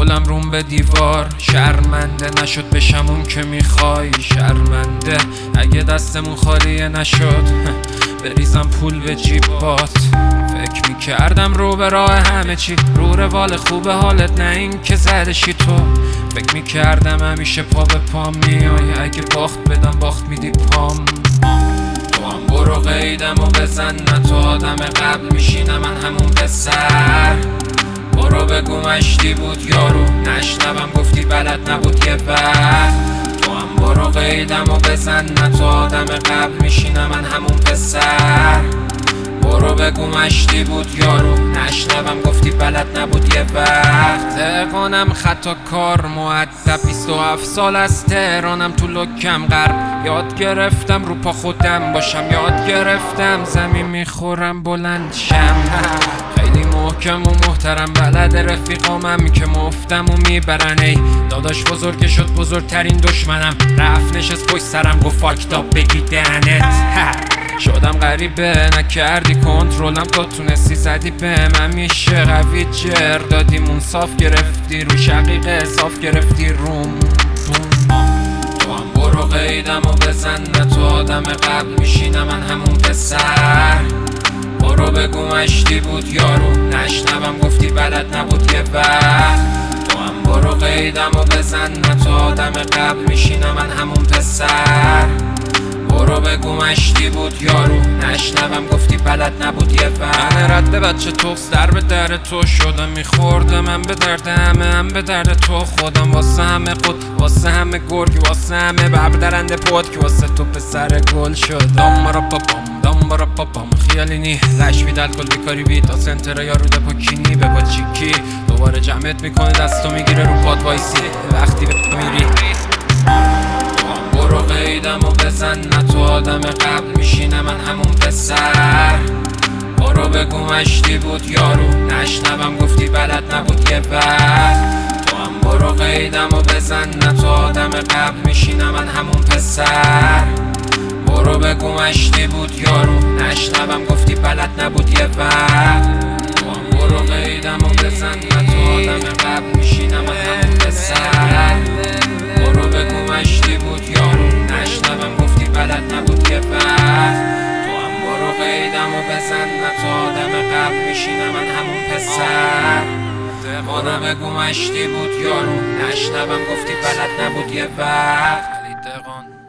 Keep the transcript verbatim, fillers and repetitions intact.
قلم روم به دیوار، شرمنده نشد بشم اون که میخوای، شرمنده اگه دستمون خالیه نشد بریزم پول به جیبات. فکر میکردم رو به راه همه چی، رو روال خوب حالت، نه این که زدشی تو. فکر میکردم همیشه پا به پام میای، اگه باخت بدم باخت میدی پام. تو هم برو قیدم و بزن، نه تو آدم قبل میشی نه من همون پسر. برو بگو مشتی بود یارو، نشنوم گفتی بلد نبود یه وقت. تو هم برو قیدم و بزن، نه تو آدم قبل میشی نه من همون پسر. برو بگو مشتی بود یارو، نشنوم گفتی بلد نبود یه وقت. دقانم خطا کار مؤدب، بیست و هفت سال از تهرانم تو لکم غرب. یاد گرفتم رو پا خودم باشم، یاد گرفتم زمین میخورم بلند شم. خیلی محکم و محترم بلد رفیقامم که مفتم و میبرن. ای داداش بزرگ شد بزرگترین دشمنم، رفت نشست پشت سرم گفت فاکتاب بگی دهنت. شدم غریبه نکردی کنترلم، تو تونستی زدی به من میشه قوی جر دادیمون، صاف گرفتی رو شقیقه صاف گرفتی روم. تو هم برو قیدم و بزن، نه تو آدم قبل میشی نه من همون پسر. برو بگو مشتی بود یارو، نشنوم گفتی بلد نبود یه وقت. تو هم برو قیدم و بزن، نه تو آدم قبل میشی نه من همون پسر. برو بگو مشتی بود یارو، نشنوم گفتی بلد نبود یه وقت. من رد بچه توست در به در تو شدم، میخوردم من به درد همه هم به درد تو خودم. واسه همه خود واسه همه گرگ واسه همه ببر درنده پود که واسه تو پسر گل شد. دامارا پاپام دامارا پاپام خیالی نی لش بیدل کل بیکاری بی تا سنتر یا روده پاکینی به پا چیکی. دوباره جمعت میکنه دستو میگیره رو پاد وایسی وقتی میری. برو قیدم و بزن، نه تو آدم قبل میشی نه من همون پسر. برو بگو مشتی بود یارو، نشنوم گفتی بلد نبود یه وقت. تو هم برو قیدم و بزن، نه تو آدم قبل میشی نه من همون پسر. برو بگو مشتی بود یارو، نشنوم گفتی بلد نبود یه وقت. تو هم برو قیدم و بزن، نه تو آدم قبل میشی نه من همون پسر. برو بگو مشتی بود یارو، نشنوم گفتی بلد نبود یه وقت. تو هم برو قیدم و بزن، نه تو آدم قبل میشی نه من همون پسر. برو بگو مشتی بود یارو، نشنوم گفتی بلد نبود یه وقت. علی دقان